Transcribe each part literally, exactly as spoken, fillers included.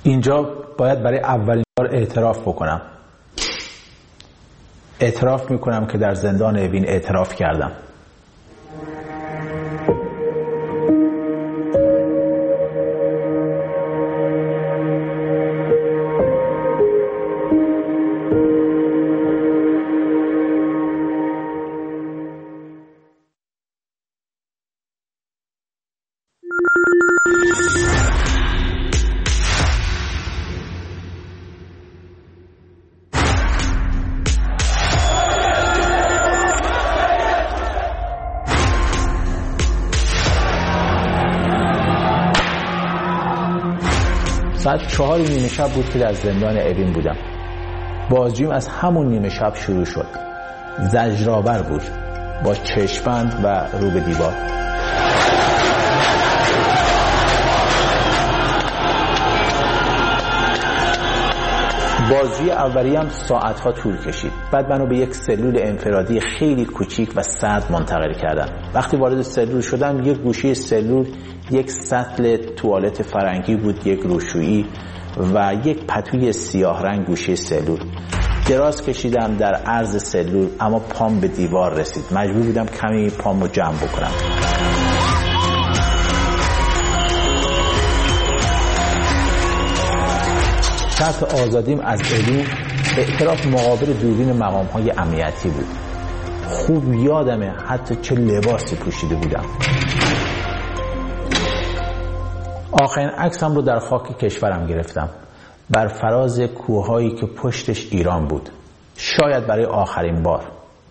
اینجا باید برای اولین بار اعتراف بکنم. اعتراف میکنم که در زندان اوین اعتراف کردم. ساعت چهار نیمه شب بود که در زندان اوین بودم. بازجوییم از همون نیمه شب شروع شد. زجرآور بود، با چشم‌بند و رو به دیوار. بازجویی اولیه هم ساعتها طول کشید. بعد منو به یک سلول انفرادی خیلی کوچیک و سرد منتقل کردن. وقتی وارد سلول شدم، یک گوشه سلول یک سطل توالت فرنگی بود، یک روشویی و یک پتوی سیاه رنگ گوشه سلول. دراز کشیدم در عرض سلول، اما پام به دیوار رسید. مجبور بودم کمی پامو جمع بکنم. شرط آزادیم از اوین اعتراف مقابل دوربین مقام‌های امنیتی بود. خوب یادمه حتی چه لباسی پوشیده بودم. آخرین عکسم رو در خاک کشورم گرفتم، بر فراز کوههایی که پشتش ایران بود، شاید برای آخرین بار.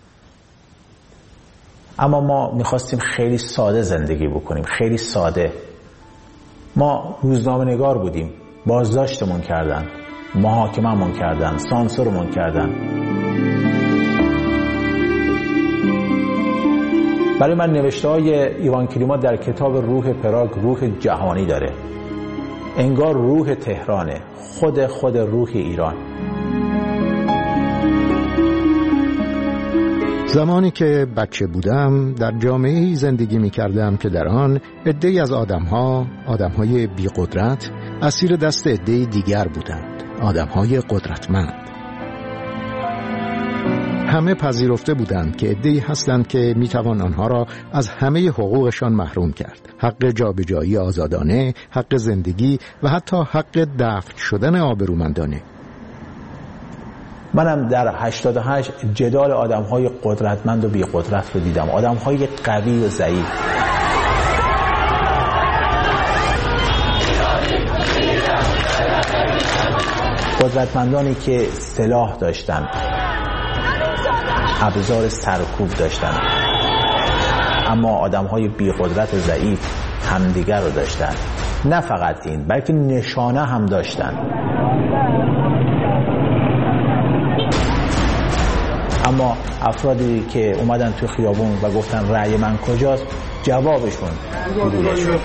اما ما میخواستیم خیلی ساده زندگی بکنیم، خیلی ساده. ما روزنامه‌نگار بودیم، بازداشتمون کردن، محاکمه‌مون کردن، سانسورمون کردن. برای من نوشته‌های ایوان کلیما در کتاب روح پراگ روح جهانی داره. انگار روح تهرانه، خود خود روح ایران. زمانی که بچه بودم در جامعه‌ای زندگی می‌کردم که در آن عده‌ای از آدم‌ها، آدم‌های بی‌قدرت، اسیر دست عده‌ای دیگر بودند، آدم‌های قدرتمند. همه پذیرفته بودند که عده‌ای هستند که میتوان آنها را از همه حقوقشان محروم کرد. حق جابجایی آزادانه، حق زندگی و حتی حق دفن شدن آبرومندانه. منم در هشتاد و هشت جدال آدم‌های قدرتمند و بی‌قدرت رو دیدم، آدم‌های قوی و ضعیف. قدرتمندانی که سلاح داشتن، ابزار سرکوب داشتن، اما آدم‌های بی‌قدرت و ضعیف همدیگر رو داشتن. نه فقط این، بلکه نشانه هم داشتن. اما افرادی که اومدن تو خیابون و گفتن رأی من کجاست، جوابشون گلوله شد.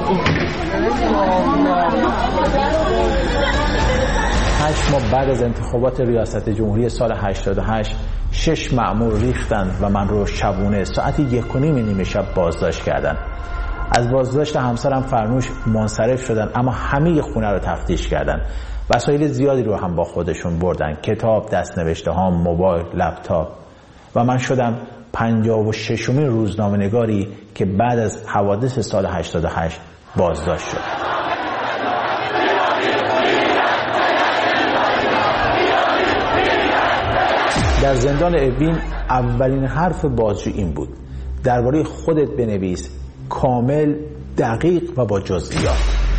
هشت ماه بعد از انتخابات ریاست جمهوری سال هشتاد و هشت شش مأمور ریختن و من رو شبونه ساعت یک و نیم نیمه شب بازداشت کردن. از بازداشت همسرم فرنوش منصرف شدن، اما همه خونه رو تفتیش کردن. وسایل زیادی رو هم با خودشون بردن، کتاب، دستنوشته ها، موبایل، لپتاپ. و من شدم پنجاه و ششمین روزنامه‌نگاری که بعد از حوادث سال هشتاد و هشت بازداشت شد. در زندان اوین اولین حرف بازجو این بود: درباره خودت بنویس، کامل، دقیق و با جزئیات.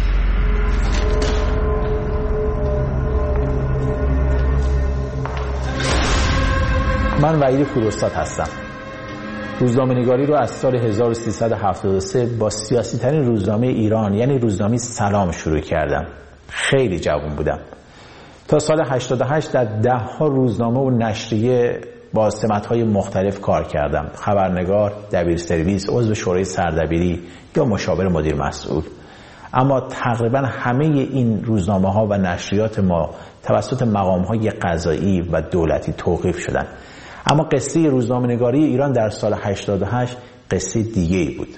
من وحید کوروستاد هستم. روزنامه‌نگاری رو از سال هزار و سیصد و هفتاد و سه با سیاسی ترین روزنامه ایران یعنی روزنامه سلام شروع کردم. خیلی جوان بودم. تا سال هشتاد و هشت در ده ها روزنامه و نشریه با سمت‌های مختلف کار کردم: خبرنگار، دبیر سرویس، عضو شورای سردبیری یا مشاور مدیر مسئول. اما تقریبا همه این روزنامه‌ها و نشریات ما توسط مقام‌های قضایی و دولتی توقیف شدند. اما قصه روزنامه‌نگاری ایران در سال هشتاد و هشت قصه دیگه‌ای بود.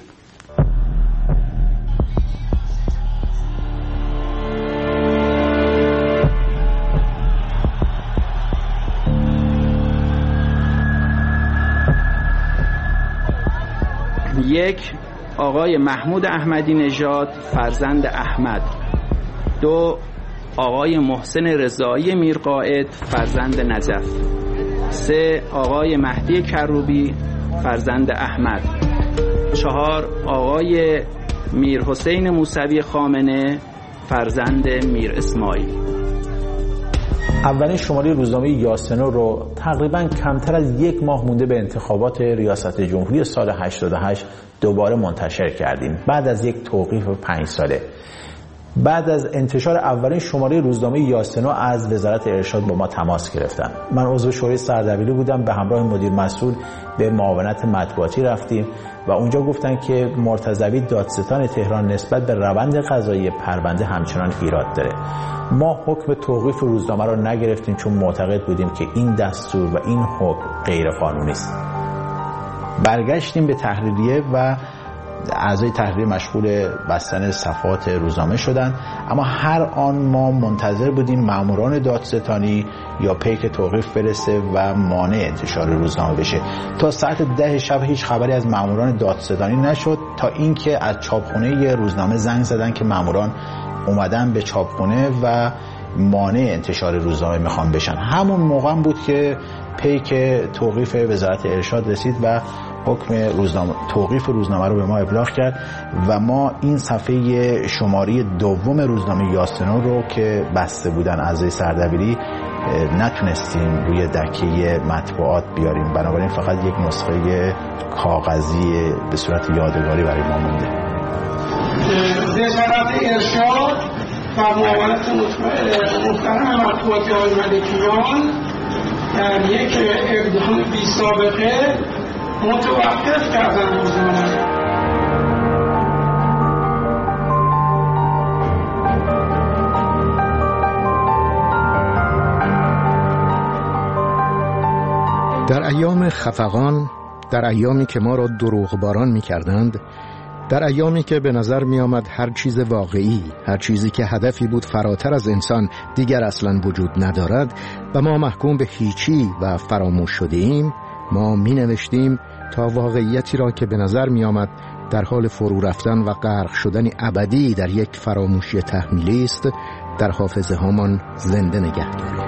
یک، آقای محمود احمدی نژاد فرزند احمد. دو، آقای محسن رضایی میرقائد فرزند نجف. سه، آقای مهدی کروبی فرزند احمد. چهار، آقای میر حسین موسوی خامنه فرزند میر اسماعیل. اولین شماره روزنامه یاسنو رو تقریباً کمتر از یک ماه مونده به انتخابات ریاست جمهوری سال هشتاد و هشت دوباره منتشر کردیم، بعد از یک توقیف پنج ساله. بعد از انتشار اولین شماره روزنامه یاسنو از وزارت ارشاد با ما تماس گرفتن. من عضو شورای سردبیری بودم، به همراه مدیر مسئول به معاونت مطبوعاتی رفتیم و اونجا گفتن که مرتضوی دادستان تهران نسبت به روند قضایی پرونده همچنان ایراد داره. ما حکم توقیف روزنامه رو نگرفتیم چون معتقد بودیم که این دستور و این حکم غیر قانونی است. برگشتیم به تحریریه و اعضای تحریر مشغول بستن صفحات روزنامه شدن، اما هر آن ما منتظر بودیم ماموران دادستانی یا پیک توقیف برسه و مانع انتشار روزنامه بشه. تا ساعت ده شب هیچ خبری از ماموران دادستانی نشد تا اینکه از چاپخونه روزنامه زنگ زدن که ماموران اومدن به چاپخونه و مانع انتشار روزنامه میخوان بشن. همون موقع بود که پیک توقیف وزارت ارشاد رسید و حکم روزنامه توقیف روزنامه رو به ما ابلاغ کرد و ما این صفحه شماره دوم روزنامه یاسنو رو که بسته بودن اعضای سردبیری نتونستیم روی دکه مطبوعات بیاریم، بنابراین فقط یک نسخه کاغذی به صورت یادگاری برای ما مونده. وزارت ارشاد و معاونت محترم مطبوعاتی آقای ملکیان در یک اقدام بی سابقه متوقف کردن روزنامه. در ایام خفقان، در ایامی که ما را دروغباران می کردند، در ایامی که به نظر می آمد هر چیز واقعی، هر چیزی که هدفی بود فراتر از انسان دیگر اصلا وجود ندارد و ما محکوم به هیچی و فراموش شدیم، ما می نوشتیم تا واقعیتی را که به نظر می آمد در حال فرو رفتن و غرق شدن ابدی در یک فراموشی تحمیلی است، در حافظه هامان زنده نگه داریم.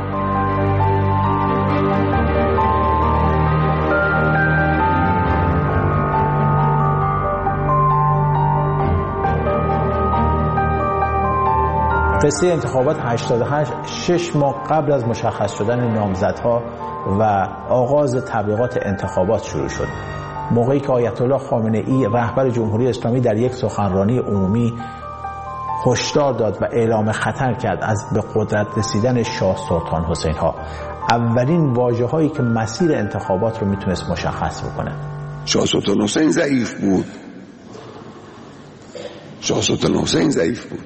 قصه انتخابات هشتاد و هشت شش ماه قبل از مشخص شدن نامزدها و آغاز تبلیغات انتخابات شروع شد. موقعی که آیت الله خامنه ای رهبر جمهوری اسلامی در یک سخنرانی عمومی هشدار داد و اعلام خطر کرد از به قدرت رسیدن شاه سلطان حسین ها، اولین واژه هایی که مسیر انتخابات رو میتونست مشخص بکنه. شاه سلطان حسین ضعیف بود. شاه سلطان حسین ضعیف بود.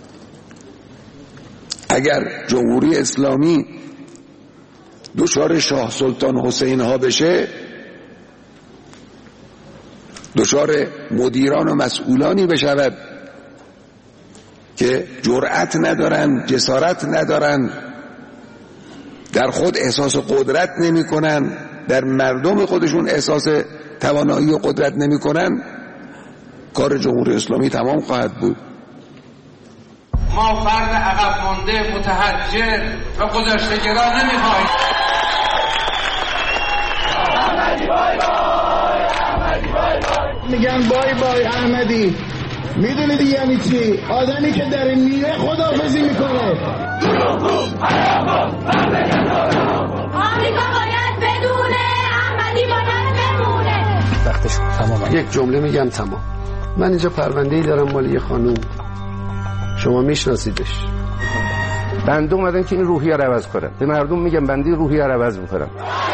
اگر جمهوری اسلامی دچار شاه سلطان حسین ها بشه، دچار مدیران و مسئولانی بشود که جرأت ندارن، جسارت ندارن، در خود احساس قدرت نمی کنن، در مردم خودشون احساس توانایی و قدرت نمی کنن، کار جمهوری اسلامی تمام خواهد بود. ما فرد عقب مانده، متحجر و گذشته‌گرا نمی‌خواهیم. میگن بای بای احمدی. میدونی دیگه یعنی چی؟ آدمی که در میره خداحافظی میکنه. آمریکا باید بدونه، احمدی باید بمونه. وقتش تمام. یک جمله میگم تمام. من اینجا پرونده‌ای دارم مال یه خانوم، شما میشناسیدش. بنده اومدن که این روحیه رو عوض کنم. به مردم میگم بنده روحیه رو عوض میکنم.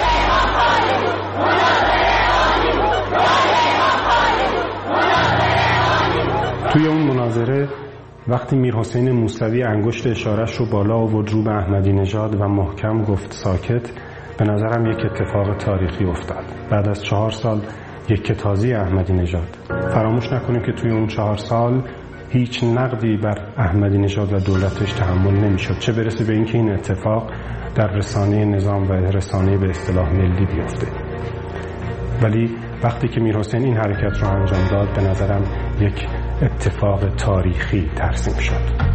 توی اون مناظره وقتی میر حسین موسوی انگشت اشارش رو بالا آورد رو به احمدی نژاد و محکم گفت ساکت، به نظرم یک اتفاق تاریخی افتاد. بعد از چهار سال یک تازی احمدی نژاد. فراموش نکنیم که توی اون چهار سال هیچ نقدی بر احمدی نژاد و دولتش تحمل نمیشد، چه برسه به اینکه این اتفاق در رسانه نظام و رسانه به اصطلاح ملی بیفته. ولی وقتی که میرحسین این حرکت رو انجام داد به نظرم یک اتفاق تاریخی ترسیم شد.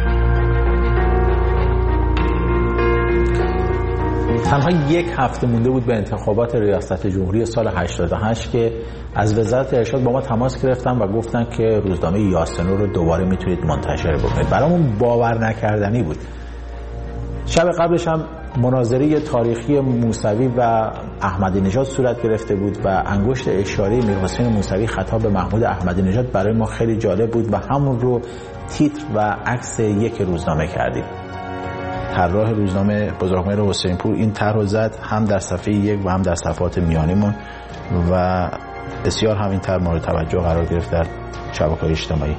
تنها یک هفته مونده بود به انتخابات ریاست جمهوری سال هشتاد و هشت که از وزارت ارشاد با ما تماس گرفتن و گفتن که روزنامه یاسنور رو دوباره میتونید منتشر بکنید. برامون باور نکردنی بود. شب قبلش هم مناظره تاریخی موسوی و احمدی نژاد صورت گرفته بود و انگشت اشاره میرحسین موسوی خطاب به محمود احمدی نژاد برای ما خیلی جالب بود و همون رو تیتر و عکس یک روزنامه کردیم. طراح روزنامه بزرگمهر حسینپور این طرح رو زد، هم در صفحه یک و هم در صفحات میانیمون، و بسیار همین طرح مورد توجه قرار گرفت در شبکه‌های اجتماعی.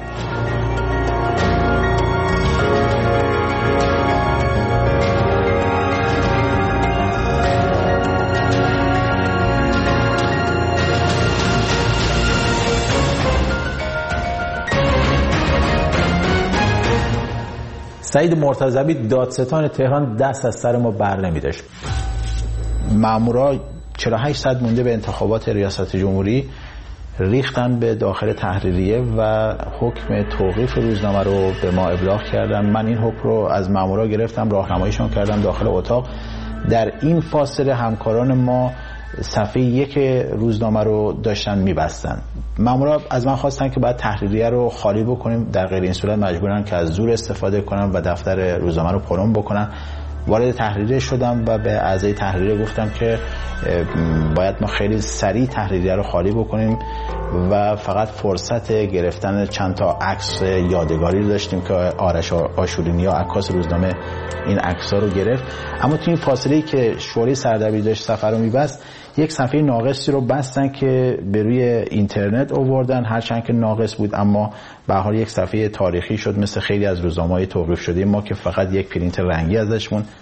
سعید مرتضوی دادستان تهران دست از سر ما بر نمی‌داشت. مامورا چهل و هشت ساعت مونده به انتخابات ریاست جمهوری ریختن به داخل تحریریه و حکم توقیف روزنامه رو به ما ابلاغ کردن. من این حکم رو از مامورا گرفتم، راهنماییشون کردم داخل اتاق. در این فاصله همکاران ما صفحه یک روزنامه رو داشتن میبستن. مامورا از من خواستن که باید تحریریه رو خالی بکنیم، در غیر این صورت مجبورن که از زور استفاده کنن و دفتر روزنامه رو پرم بکنن. وارد تحریریه شدم و به اعضای تحریریه گفتم که باید ما خیلی سریع تحریریه رو خالی بکنیم و فقط فرصت گرفتن چند تا عکس یادگاری رو داشتیم که آرش آشورینی عکاس روزنامه این عکس‌ها رو گرفت. اما تو این فاصله‌ای که شورای سردبیری داشت سفر رو می‌بست، یک صفحه ناقصی رو بستن که به روی اینترنت آوردن، هرچند که ناقص بود اما به هر حال یک صفحه تاریخی شد، مثل خیلی از روزنامه‌های توقیف شده ما که فقط یک پرینت رنگی ازش مون.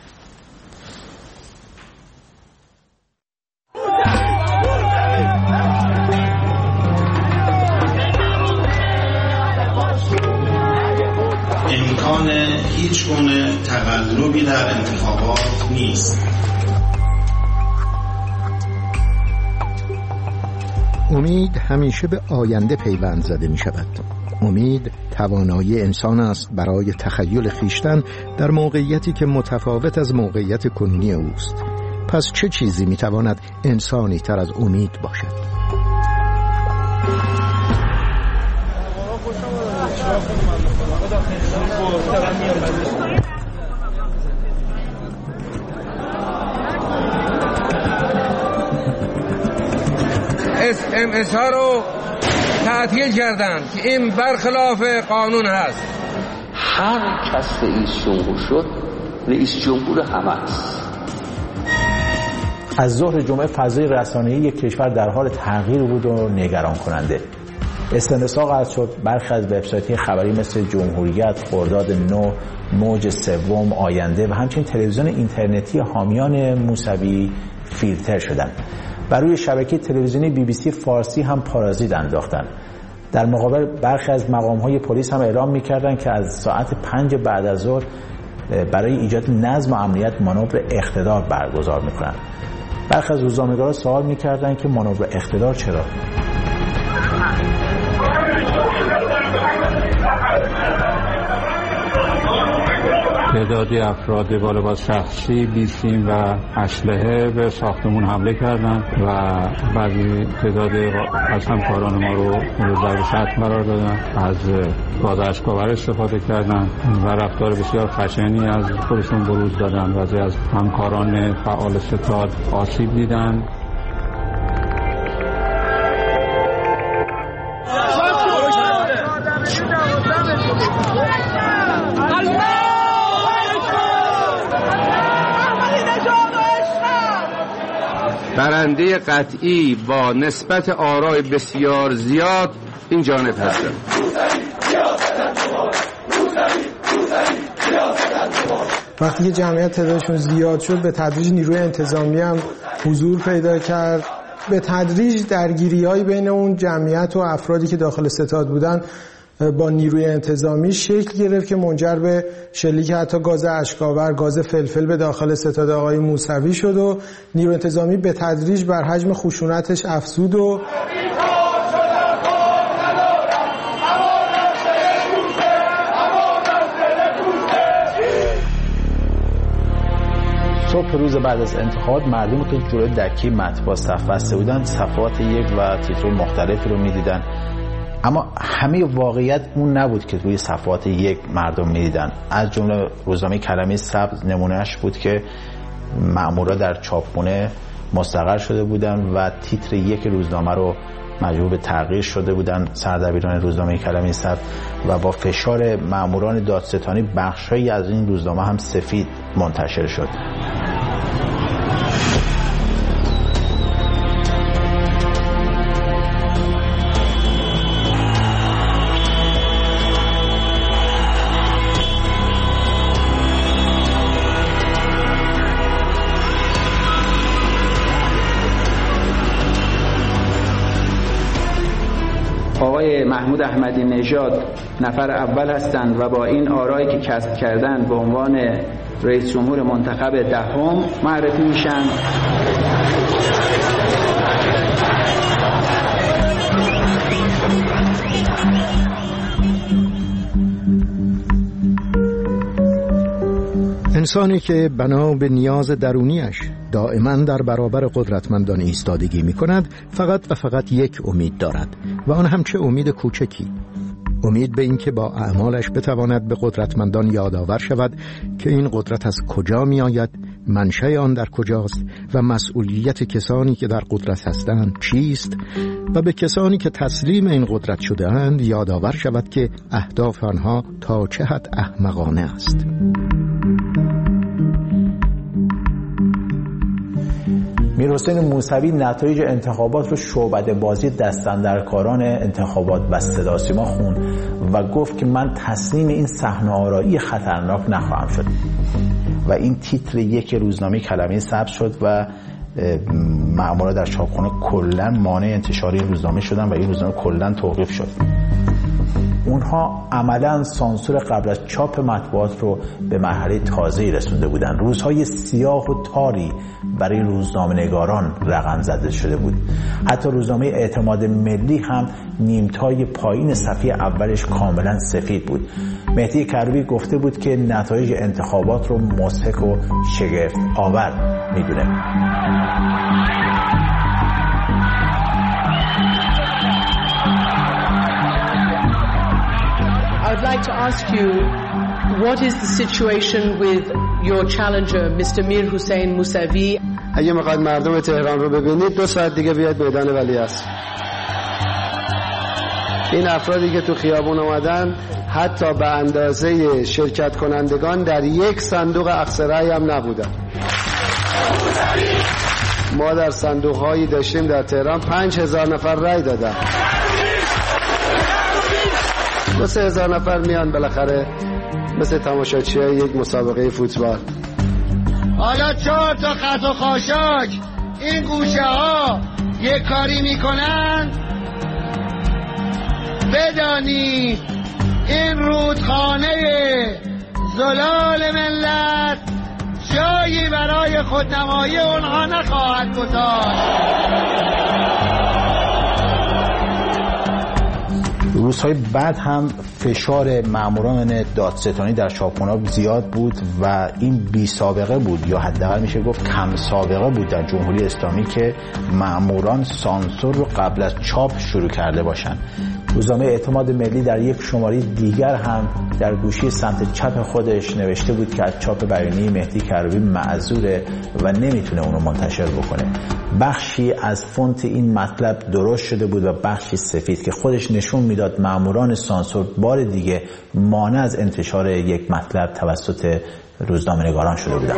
امکان هیچ گونه تقلبی در انتخابات نیست. امید همیشه به آینده پیوند زده می شود. امید توانایی انسان است برای تخیل خویشتن در موقعیتی که متفاوت از موقعیت کنونی اوست. پس چه چیزی می تواند انسانی تر از امید باشد؟ اس ام اس ها رو تعطیل کردن که این برخلاف قانون هست. هر کس رئیس جمهور شد رئیس جمهور همه است. از ظهر جمعه فضای رسانه‌ای یک کشور در حال تغییر بود و نگران کننده. استنساق قطع شد، برخی از وبسایت‌های خبری مثل جمهوریت، خرداد نو، موج سوم، آینده و همچنین تلویزیون اینترنتی حامیان موسوی فیلتر شدند. بر روی شبکه تلویزیونی بی بی سی فارسی هم پارازیت انداختن. در مقابل برخی از مقام‌های پلیس هم اعلام می‌کردند که از ساعت پنج بعد از ظهر برای ایجاد نظم و امنیت مانور اقتدار برگزار می‌کنند. برخی از روزنامه‌نگاران سوال می‌کردند که مانور اقتدار چرا؟ تعدادی افراد با لباس شخصی، بیسیم و اسلحه به ساختمون حمله کردند و بعضی تعداد از همکاران ما رو ضرب سطح قرار دادن، از گاز اشک‌آور استفاده کردند و رفتار بسیار خشنی از خودشون بروز دادن. بعضی از همکاران فعال ستاد آسیب دیدند. برنده قطعی با نسبت آرای بسیار زیاد این جانب هستند. وقتی که جمعیت تعدادشون زیاد شد به تدریج نیروی انتظامی هم حضور پیدا کرد. به تدریج درگیری‌هایی بین اون جمعیت و افرادی که داخل ستاد بودن با نیروی انتظامی شکل گرفت که منجر به شلیک حتی گاز اشک‌آور، گاز فلفل به داخل ستاد آقای موسوی شد و نیروی انتظامی به تدریج بر حجم خشونتش افزود و صبح روز بعد از انتخابات مردم که جلوی دکی مطبوعات صف بسته بودن صفحات یک و تیترهای مختلفی رو میدیدن، اما همه واقعیت اون نبود که روی صفحات یک مردم میدیدن. از جمله روزنامه کلمه سبز نمونهش بود که مأمورا در چاپخونه مستقر شده بودن و تیتر یک روزنامه رو مجبور به تغییر شده بودن سردبیران روزنامه کلمه سبز و با فشار مأموران دادستانی بخش‌هایی از این روزنامه هم سفید منتشر شد. آقای محمود احمدی نژاد نفر اول هستند و با این آرایی که کسب کردن به عنوان رئیس جمهور منتخب دهم معرفی میشن. انسانی که بنا به نیاز درونیش دائما در برابر قدرتمندان ایستادگی می کند فقط و فقط یک امید دارد و آن هم چه امید کوچکی، امید به این که با اعمالش بتواند به قدرتمندان یادآور شود که این قدرت از کجا می آید، منشأ آن در کجاست و مسئولیت کسانی که در قدرت هستند چیست و به کسانی که تسلیم این قدرت شده اند یادآور شود که اهداف آنها تا چه حد احمقانه است. میرحسین موسوی نتایج انتخابات رو شعبده بازی دستاندرکاران انتخابات و صدا سیما خوند و گفت که من تسلیم این صحنه آرایی خطرناک نخواهم شد و این تیتر یک روزنامه کلمه سبز شد و مأمورا در چاپخانه کلا مانع انتشار این روزنامه شدن و این روزنامه کلا توقیف شد. اونها عملاً سانسور قبل از چاپ مطبوعات رو به مرحله تازه‌ای رسونده بودن. روزهای سیاه و تاری برای روزنامه‌نگاران رقم زده شده بود. حتی روزنامه اعتماد ملی هم نیمتای پایین صفحه اولش کاملاً سفید بود. مهدی کروبی گفته بود که نتایج انتخابات رو مضحک و شگفت آور میدونه. I'd like to ask you, what is the situation with your challenger, Mister Mir Hossein Mousavi? اگه میخواید مردم تهران رو ببینید دو ساعت دیگه بیاید میدان ولیعصر. این افرادی که تو خیابون اومدن حتی به اندازه شرکت کنندگان در یک صندوق اقصی رأی هم نبودن. ما در صندوق هایی داشتیم در تهران پنج هزار نفر رأی دادن. دو سه هزار نفر میان بالاخره مثل تماشاچی یک مسابقه فوتبال. حالا چهار تا خط و خاشاک این گوشه ها یک کاری میکنن، بدانید این رودخانه زلال ملت جایی برای خودنمایی اونها نخواهد گذاشت. روزهای بعد هم فشار ماموران دادستانی در چاپخانه‌ها زیاد بود و این بی سابقه بود یا حداقل میشه گفت کم سابقه بود در جمهوری اسلامی که ماموران سانسور رو قبل از چاپ شروع کرده باشن. روزنامه اعتماد ملی در یک شماره دیگر هم در گوشی سمت چپ خودش نوشته بود که از چاپ بیانیه مهدی کروبی معذوره و نمیتونه اونو منتشر بکنه. بخشی از فونت این مطلب درست شده بود و بخشی سفید که خودش نشون میداد ماموران سانسور بار دیگه مانع از انتشار یک مطلب توسط روزنامه‌نگاران شده بودن.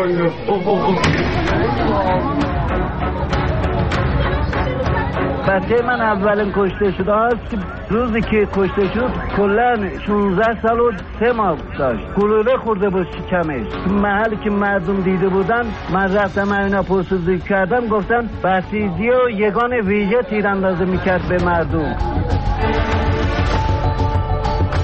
بچه من اولین کشته شده هست که روزی که کشته شد کلن شانزده سال و سه ماه داشت. گلوله خورده بود شکمش. محلی که مردم دیده بودن من رفتم اینا پرسجویی کردم، گفتن بسیجی و یگان ویژه تیراندازی میکرد به مردم.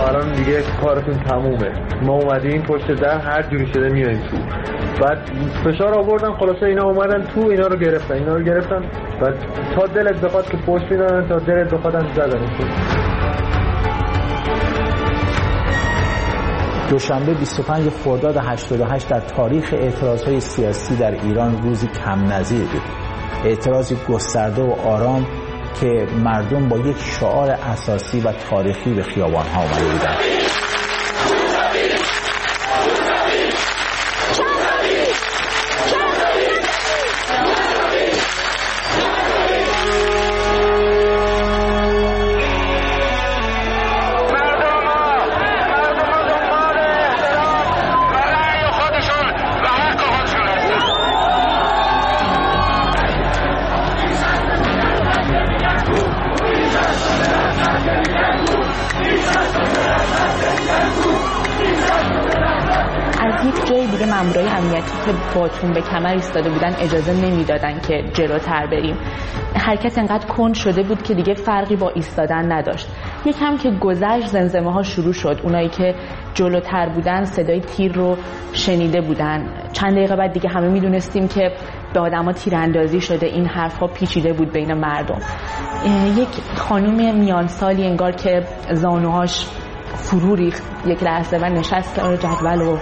الان دیگه کارتون تمومه، ما اومدیم پشت در هر جوری شده میایم تو. بعد فشار آوردن، خلاصه اینا اومدن تو، اینا رو گرفتن اینا رو گرفتن بعد تا دلت بخواد که پشت میدن، تا دلت بخواد هم زدن. دوشنبه بیست و پنج خرداد هشتاد و هشت در تاریخ اعتراضهای سیاسی در ایران روزی کم نظیر بود. اعتراضی گسترده و آرام که مردم با یک شعار اساسی و تاریخی به خیابان‌ها آمده بودند. مامورای امنیتی که با تون به کمر ایستاده بودن اجازه نمیدادن که جلوتر بریم. حرکت انقدر کند شده بود که دیگه فرقی با ایستادن نداشت. یکم که گذشت زمزمه ها شروع شد. اونایی که جلوتر بودن صدای تیر رو شنیده بودن. چند دقیقه بعد دیگه همه میدونستیم که به آدما تیراندازی شده. این حرفها پیچیده بود بین مردم. یک خانم میان سالی انگار که زانوهاش فرو ریخت یک لحظه و نشست کنار جدول و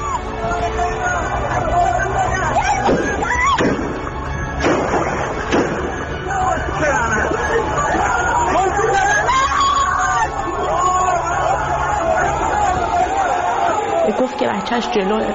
گفت که بچهش جلوه.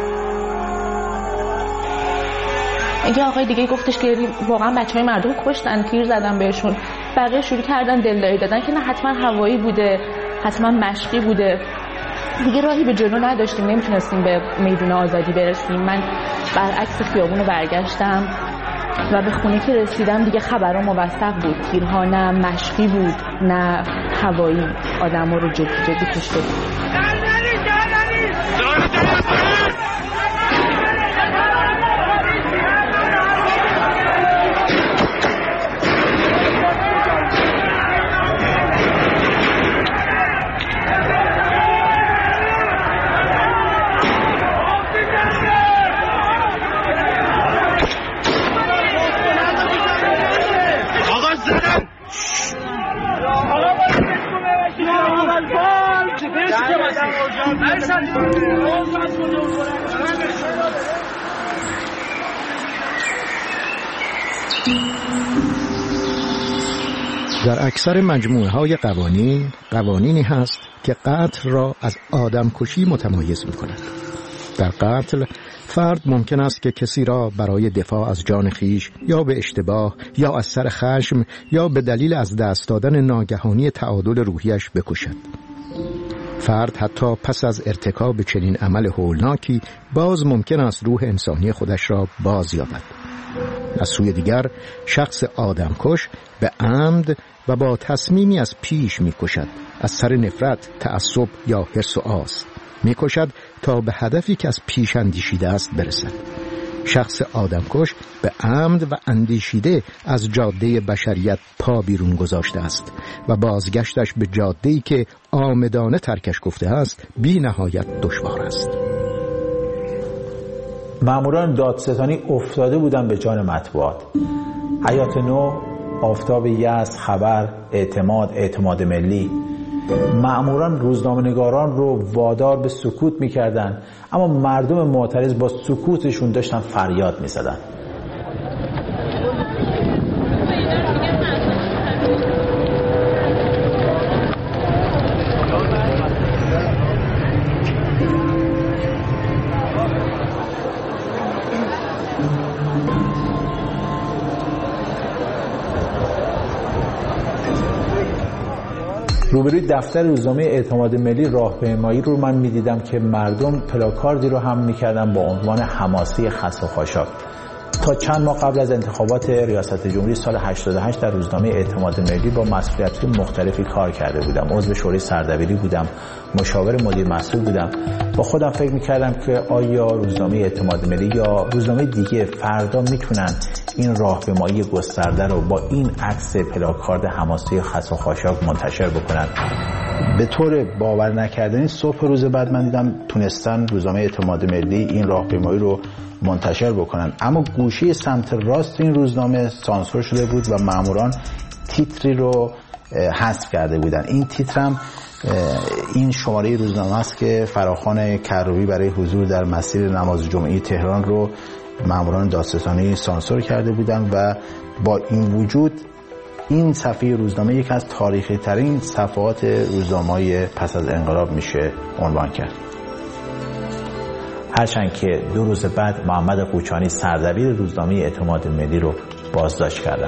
یه آقای دیگه گفتش که واقعا بچه های مردم کشتن، تیر زدن بهشون. بقیه شروع کردن دلداری دادن که نه حتما هوایی بوده، حتما مشقی بوده. دیگه راهی به جلو نداشتیم، نمیتونستیم به میدون آزادی برسیم. من برعکس خیابون رو برگشتم و به خونه که رسیدم دیگه خبرها موثق بود. تیرها نه مشقی بود نه هوایی، آدم ها رو جدی جدی کشته بود. در اکثر مجموعه های قوانین قوانینی هست که قتل را از آدم کشی متمایز می کند. در قتل فرد ممکن است که کسی را برای دفاع از جان خیش یا به اشتباه یا از سر خشم یا به دلیل از دست دادن ناگهانی تعادل روحیش بکشد. فرد حتی پس از ارتکاب چنین عمل هولناکی باز ممکن است روح انسانی خودش را باز یابد. از سوی دیگر شخص آدمکش به عمد و با تصمیمی از پیش می‌کشد، از سر نفرت، تعصب یا حرص و آز می‌کشد تا به هدفی که از پیش اندیشیده است برسد. شخص آدمکش به عمد و اندیشیده از جاده بشریت پا بیرون گذاشته است و بازگشتش به جاده‌ای که آمدانه ترکش گفته است بی نهایت دشوار است. ماموران دادستانی افتاده بودند به جان مطبوعات. حیات نو، آفتاب یزد، خبر، اعتماد، اعتماد ملی. ماموران روزنامه‌نگاران رو وادار به سکوت می‌کردند، اما مردم معترض با سکوتشون داشتن فریاد می‌زدن. روبروی دفتر روزنامه اعتماد ملی راهپیمایی رو من می‌دیدم که مردم پلاکاردی رو هم می‌کردن با عنوان حماسه خس و خاشاک. تا چند ماه قبل از انتخابات ریاست جمهوری سال هشتاد و هشت در روزنامه اعتماد ملی با مسئولیت‌های مختلفی کار کرده بودم. عضو شورای سردبیری بودم، مشاور مدیر مسئول بودم. با خودم فکر می‌کردم که آیا روزنامه اعتماد ملی یا روزنامه دیگه فردا میتونن این راهپیمایی گسترده رو با این عکس پلاکارد حماسه خس و خاشاک منتشر بکنن. به طور باور نکردنی صبح روز بعد من دیدم تونستن روزنامه اعتماد ملی این راهپیمایی رو منتشر بکنن، اما گوشه سمت راست این روزنامه سانسور شده بود و ماموران تیتری رو حذف کرده بودن. این تیتر هم این شماره روزنامه است که فراخوان کروبی برای حضور در مسیر نماز جمعه تهران رو ماموران دادستانی سانسور کرده بودن و با این وجود این صفحه روزنامه یکی از تاریخی ترین صفحات روزنامه‌های پس از انقلاب میشه عنوان کرد. هرچند که دو روز بعد محمد قوچانی سردبیر روزنامه اعتماد ملی رو بازداشت کردن.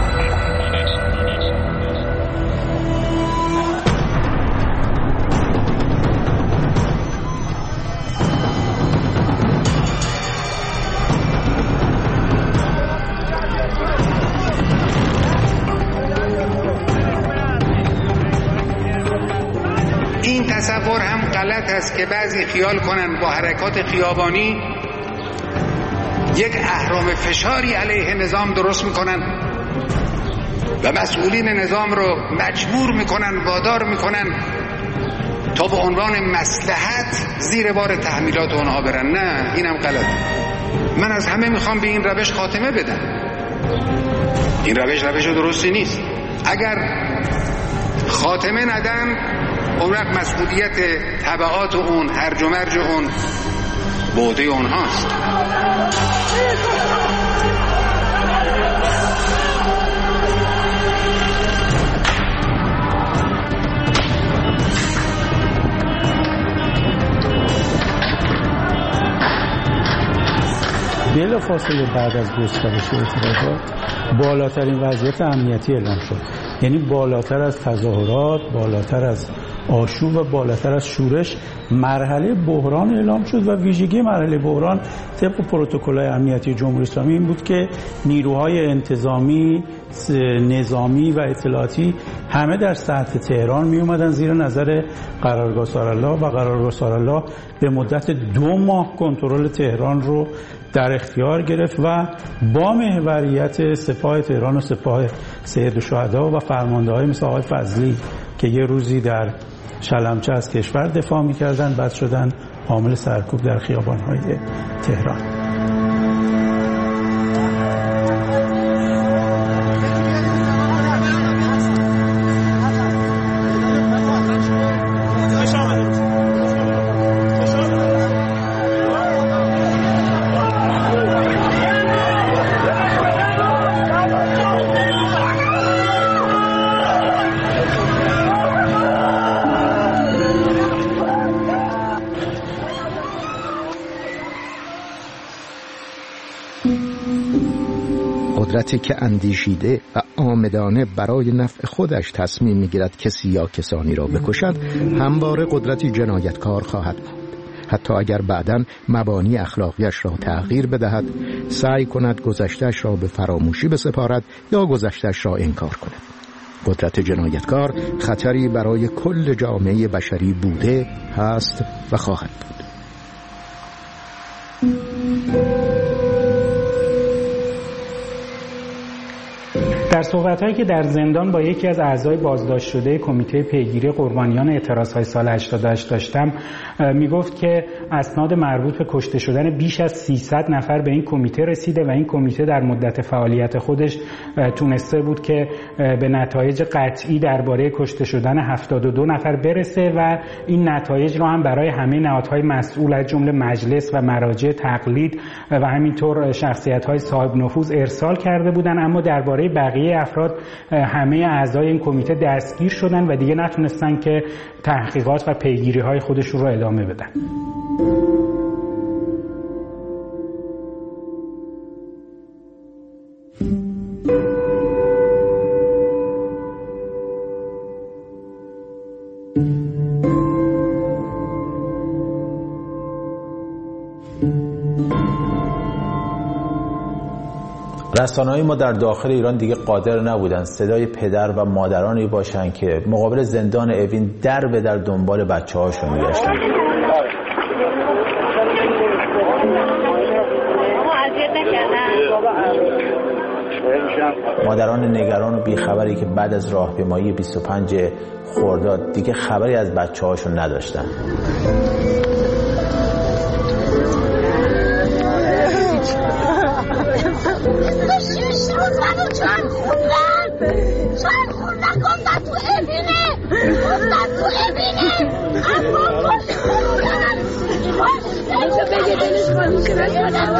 تصور هم غلط است که بعضی خیال کنند با حرکات خیابانی یک اهرم فشاری علیه نظام درست میکنن و مسئولین نظام رو مجبور میکنن، وادار میکنن تا به عنوان مصلحت زیر بار تحمیلات اونها برن. نه، اینم غلط. من از همه میخوام به این روش خاتمه بدم. این روش روش درستی نیست. اگر خاتمه ندن اون وقت مسئولیت تبعات اون، هرج و مرج اون به عهده اونهاست. بلافاصله بعد از گسترش اعتراضات بالاترین وضعیت امنیتی اعلام شد، یعنی بالاتر از تظاهرات، بالاتر از آشوب و بالاتر از شورش مرحله بحران اعلام شد و ویژگی مرحله بحران طبق پروتکل‌های امنیتی جمهوری اسلامی این بود که نیروهای انتظامی، نظامی و اطلاعاتی همه در سطح تهران می اومدن زیر نظر قرارگاه سارالله و قرارگاه سارالله به مدت دو ماه کنترل تهران رو در اختیار گرفت و با محوریت سپاه تهران و سپاه سید الشهدا و فرمانده‌های مثل آقای فضلی که یه روزی در شلمچه از کشور دفاع می‌کردن بعد شدن حامل سرکوب در خیابان‌های تهران. قدرتی که اندیشیده و آمدانه برای نفع خودش تصمیم می‌گیرد کسی یا کسانی را بکشد، همواره قدرتی جنایتکار خواهد بود. حتی اگر بعداً مبانی اخلاقیش را تغییر بدهد، سعی کند گذشته‌اش را به فراموشی بسپارد یا گذشته‌اش را انکار کند. قدرت جنایتکار خطری برای کل جامعه بشری بوده، هست و خواهد بود. در صحبت‌هایی که در زندان با یکی از اعضای بازداشت شده کمیته پیگیری قربانیان اعتراض‌های سال هشتاد و هشت داشتم، میگفت که اسناد مربوط به کشته شدن بیش از سیصد نفر به این کمیته رسیده و این کمیته در مدت فعالیت خودش تونسته بود که به نتایج قطعی درباره کشته شدن هفتاد و دو نفر برسه و این نتایج رو هم برای همه نهادهای مسئول از جمله مجلس و مراجع تقلید و همینطور شخصیت‌های صاحب نفوذ ارسال کرده بودن. اما درباره بقیه افراد همه اعضای این کمیته دستگیر شدن و دیگه نتونستن که تحقیقات و پیگیری‌های خودشون رو ادامه بدن. رسانه‌های ما در داخل ایران دیگه قادر نبودن صدای پدر و مادرانی باشن که مقابل زندان اوین در به در دنبال بچه‌هاشون می‌گشتن. مادران نگران و بیخبری که بعد از راهپیمایی بیست و پنج خرداد دیگه خبری از بچه‌هاشون نداشتن. شش روز منو چند خوندن چند خوندن گفتن تو ابینه گفتن تو ابینه اما خوش خوندن خوش بگه دلش خالی شه بگه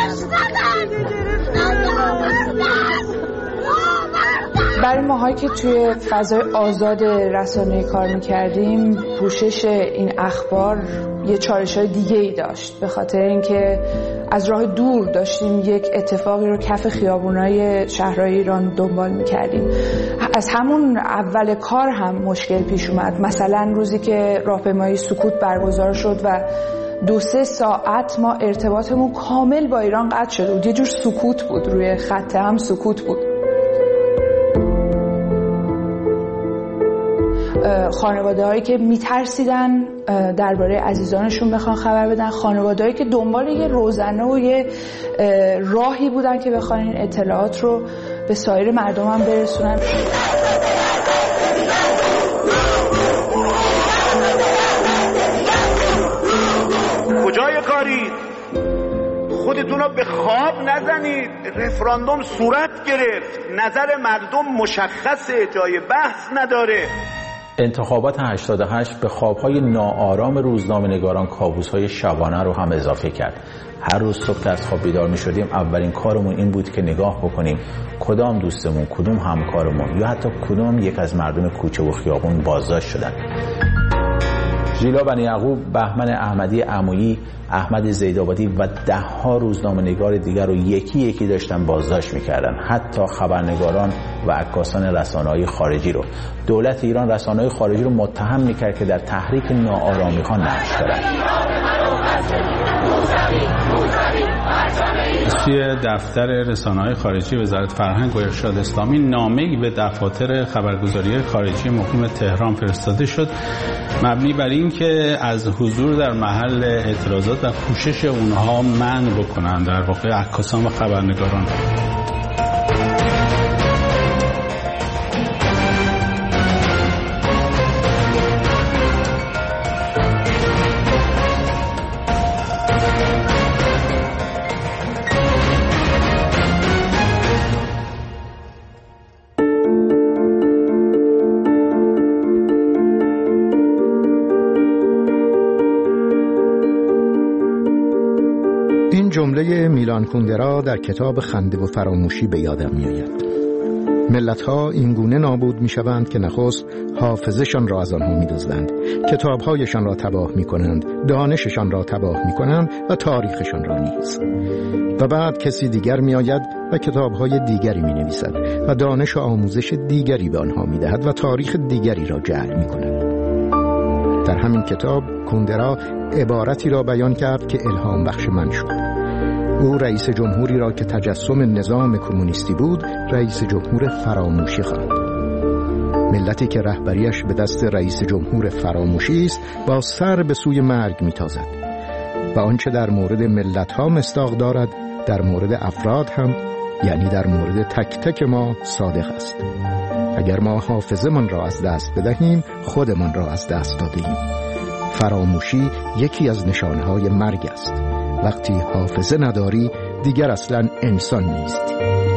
برای ماهایی که توی فضای آزاد رسانه‌ای کار میکردیم پوشش این اخبار یه چالش‌های دیگه ای داشت، به خاطر اینکه از راه دور داشتیم یک اتفاقی رو کف خیابونای شهرهای ایران دنبال میکردیم. از همون اول کار هم مشکل پیش اومد. مثلا روزی که راهپیمایی سکوت برگزار شد و دو سه ساعت ما ارتباطمون کامل با ایران قطع شده بود، یه جور سکوت بود، روی خط هم سکوت بود. خانواده هایی که میترسیدن درباره عزیزانشون بخوان خبر بدن، خانواده هایی که دنبال یه روزنه و یه راهی بودن که بخوان این اطلاعات رو به سایر مردم هم برسونن. کجای کاری؟ خودتون رو به خواب نزنید. رفراندوم صورت گرفت، نظر مردم مشخصه، جای بحث نداره. انتخابات هشتاد و هشت به خوابهای ناآرام روزنامه‌نگاران کابوس‌های شبانه رو هم اضافه کرد. هر روز صبح که از خواب بیدار می‌شدیم اولین کارمون این بود که نگاه بکنیم کدام دوستمون، کدوم همکارمون یا حتی کدوم یک از مردم کوچه و خیابون بازداشت شدن. ژیلا بنی یعقوب، بهمن احمدی عمویی، احمد زیدآبادی و ده ها روزنامه‌نگار دیگر رو یکی یکی داشتن بازداشت می‌کردن. حتی خبرنگاران و عکاسان رسانه‌های خارجی رو. دولت ایران رسانه‌های خارجی رو متهم می‌کرد که در تحریک ناآرامی‌ها نقش دارند. توی دفتر رسانه‌های خارجی وزارت فرهنگ و ارشاد اسلامی نامه‌ای به دفاتر خبرگزاری خارجی مقیم تهران فرستاده شد مبنی بر این که از حضور در محل اعتراضات و پوشش اونها منع بکنن، در واقع عکاسان و خبرنگاران. جمله میلان کوندرا در کتاب خنده و فراموشی به یادم میآید. ملت‌ها اینگونه نابود میشوند که نخست حافظشان را از آنها می‌دزدند، کتاب‌هایشان را تباه می‌کنند، دانششان را تباه می‌کنند و تاریخشان را نیز. و بعد کسی دیگر میآید و کتاب‌های دیگری می‌نویسد و دانش و آموزش دیگری به آنها می‌دهد و تاریخ دیگری را جعل می‌کند. در همین کتاب کوندرا عبارتی را بیان کرد که الهام بخش من شد. او رئیس جمهوری را که تجسم نظام کمونیستی بود رئیس جمهور فراموشی خواند. ملتی که رهبریش به دست رئیس جمهور فراموشی است با سر به سوی مرگ میتازد و آنچه در مورد ملت‌ها مصداق دارد در مورد افراد هم، یعنی در مورد تک تک ما صادق است. اگر ما حافظمان را از دست بدهیم خودمان را از دست داده‌ایم. فراموشی یکی از نشانهای مرگ است. وقتی حافظه نداری دیگر اصلاً انسان نیستی.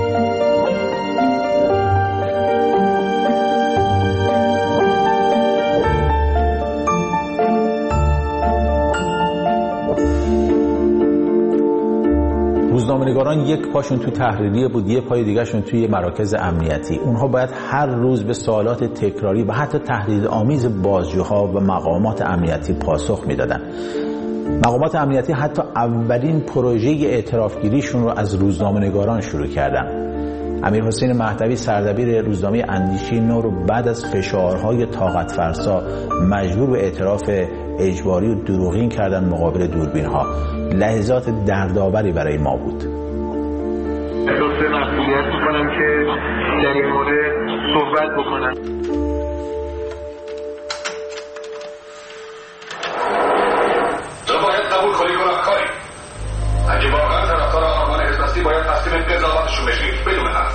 روزنامه‌نگاران یک پاشون تو تحریریه بود، یک پای دیگرشون توی مراکز امنیتی. اونها باید هر روز به سوالات تکراری و حتی تهدیدآمیز بازجوها و مقامات امنیتی پاسخ میدادن. مقامات امنیتی حتی اولین پروژه اعترافگیریشون رو از روزنامه‌نگاران شروع کردن. امیر حسین مهدوی سردبیر روزنامه اندیشه نو رو بعد از فشارهای طاقت فرسا مجبور به اعتراف اجباری و دروغین کردن مقابل دوربین‌ها. لحظات دردآوری برای ما بود. دوسته مسئولیت میکنم که در این مورد صحبت بکنم. تو باید قبول کنی گناهکاری. اگه واقعا طرفدار آرمان حزب هستی باید تسلیم قضاوتشون بشی بدون حرف.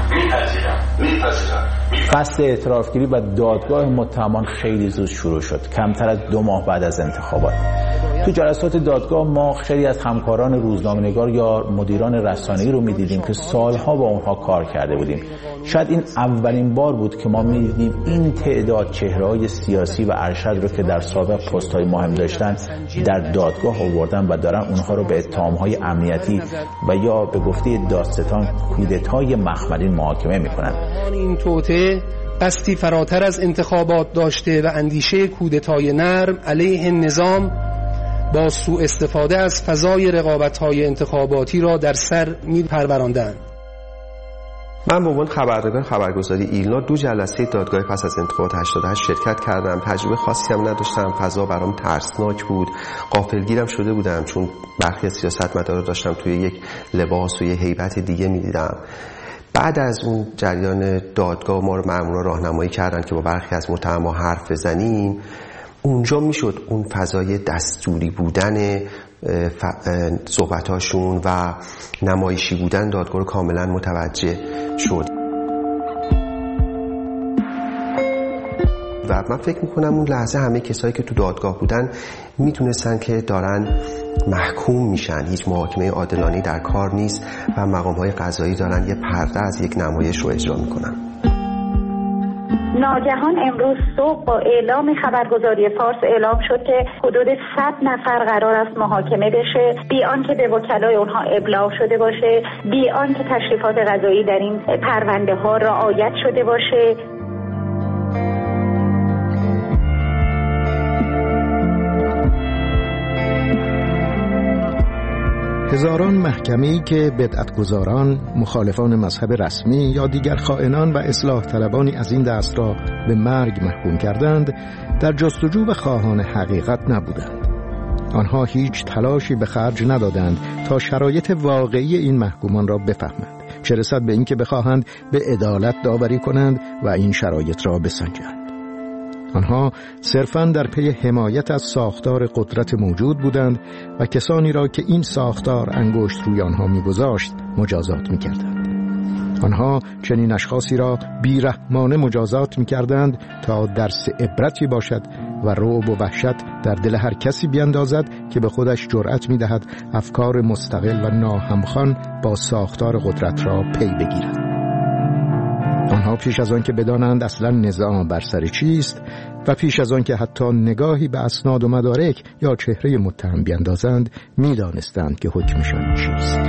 میپذیرم میپذیرم فصل اعترافگیری و دادگاه متهمان خیلی زود شروع شد، کمتر از دو ماه بعد از انتخابات. تو جلسات دادگاه ما خیلی از همکاران روزنامه‌نگار یا مدیران رسانه‌ای رو می‌دیدیم که سالها با اونها کار کرده بودیم. شاید این اولین بار بود که ما می‌دیدیم این تعداد چهره‌های سیاسی و ارشد رو که در سابق پست‌های مهم داشتن در دادگاه آوردن و دارن اونها رو به اتهام‌های امنیتی و یا به گفته دادستان کودتای مخملین محاکمه می‌کنن. این توطئه قصدی فراتر از انتخابات داشته و اندیشه کودتای نرم علیه نظام با سوء استفاده از فضای رقابت‌های انتخاباتی را در سر می‌پروراندند. من به عنوان خبرنگار خبرگزاری ایلنا دو جلسه دادگاه پس از انتخابات هشتاد و هشت شرکت کردم. تجربه خاصی هم نداشتم، فضا برام ترسناک بود، غافلگیرم شده بودم چون برخی از سیاستمدارا داشتم توی یک لباس و یک هیبت دیگه می‌دیدم. بعد از اون جریان دادگاه ما رو مأمورا راهنمایی کردن که با برخی از متهما حرف بزنیم. اونجا میشد اون فضای دستوری بودن صحبتاشون و نمایشی بودن دادگاه رو کاملا متوجه شد و من فکر میکنم اون لحظه همه کسایی که تو دادگاه بودن میتونستن که دارن محکوم میشن، هیچ محاکمه عادلانه‌ای در کار نیست و مقام‌های قضایی دارن یه پرده از یک نمایش رو اجرا میکنن. ناگهان امروز صبح با اعلام خبرگزاری فارس اعلام شد که حدود صد نفر قرار است محاکمه بشه، بی آنکه به وکلای اونها ابلاغ شده باشه، بی آنکه تشریفات قضایی در این پرونده ها رعایت شده باشه. هزاران محکمه‌ای که بدعت‌گذاران، مخالفان مذهب رسمی یا دیگر خائنان و اصلاح طلبانی از این دست را به مرگ محکوم کردند، در جستجو و خواهان حقیقت نبودند. آنها هیچ تلاشی به خرج ندادند تا شرایط واقعی این محکومان را بفهمند، چه رسد به اینکه بخواهند به عدالت داوری کنند و این شرایط را بسنجند. آنها صرفاً در پی حمایت از ساختار قدرت موجود بودند و کسانی را که این ساختار انگشت روی آنها می‌گذاشت مجازات می‌کردند. آنها چنین اشخاصی را بی‌رحمانه مجازات می‌کردند تا درس عبرتی باشد و رعب و وحشت در دل هر کسی بیندازد که به خودش جرأت می‌دهد افکار مستقل و ناهمخوان با ساختار قدرت را پی بگیرد. آنها پیش از آن که بدانند اصلا نظام بر سر چیست و پیش از آن که حتی نگاهی به اسناد و مدارک یا چهره متهم بیندازند می‌دانستند که حکمشان چیست.